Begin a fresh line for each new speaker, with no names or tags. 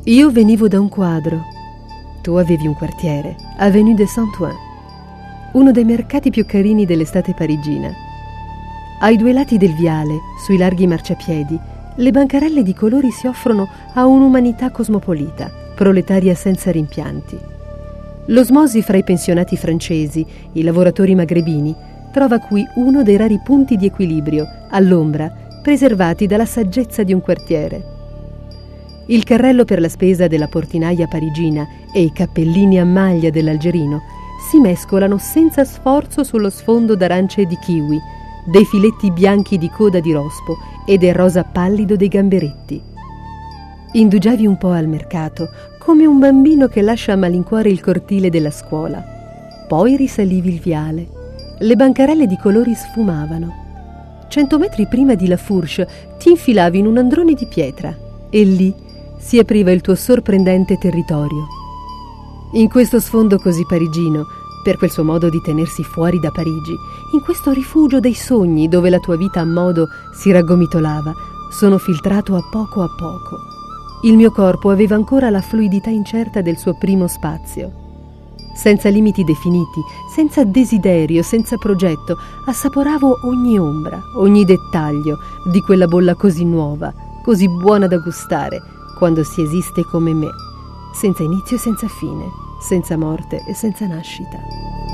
Io venivo da un quadro, tu avevi un quartiere, Avenue de Saint-Ouen, uno dei mercati più carini dell'estate parigina. Ai due lati del viale, sui larghi marciapiedi, le bancarelle di colori si offrono a un'umanità cosmopolita, proletaria senza rimpianti. L'osmosi fra i pensionati francesi, i lavoratori magrebini, trova qui uno dei rari punti di equilibrio, all'ombra, preservati dalla saggezza di un quartiere. Il carrello per la spesa della portinaia parigina e i cappellini a maglia dell'algerino si mescolano senza sforzo sullo sfondo d'arance e di kiwi, dei filetti bianchi di coda di rospo e del rosa pallido dei gamberetti. Indugiavi un po' al mercato, come un bambino che lascia a malincuore il cortile della scuola. Poi risalivi il viale. Le bancarelle di colori sfumavano. 100 metri prima di La Fourche ti infilavi in un androne di pietra e lì si apriva il tuo sorprendente territorio. In questo sfondo così parigino, per quel suo modo di tenersi fuori da Parigi, in questo rifugio dei sogni dove la tua vita a modo si raggomitolava, sono filtrato a poco. Il mio corpo aveva ancora la fluidità incerta del suo primo spazio. Senza limiti definiti, senza desiderio, senza progetto, assaporavo ogni ombra, ogni dettaglio di quella bolla così nuova, così buona da gustare, quando si esiste come me, senza inizio e senza fine, senza morte e senza nascita.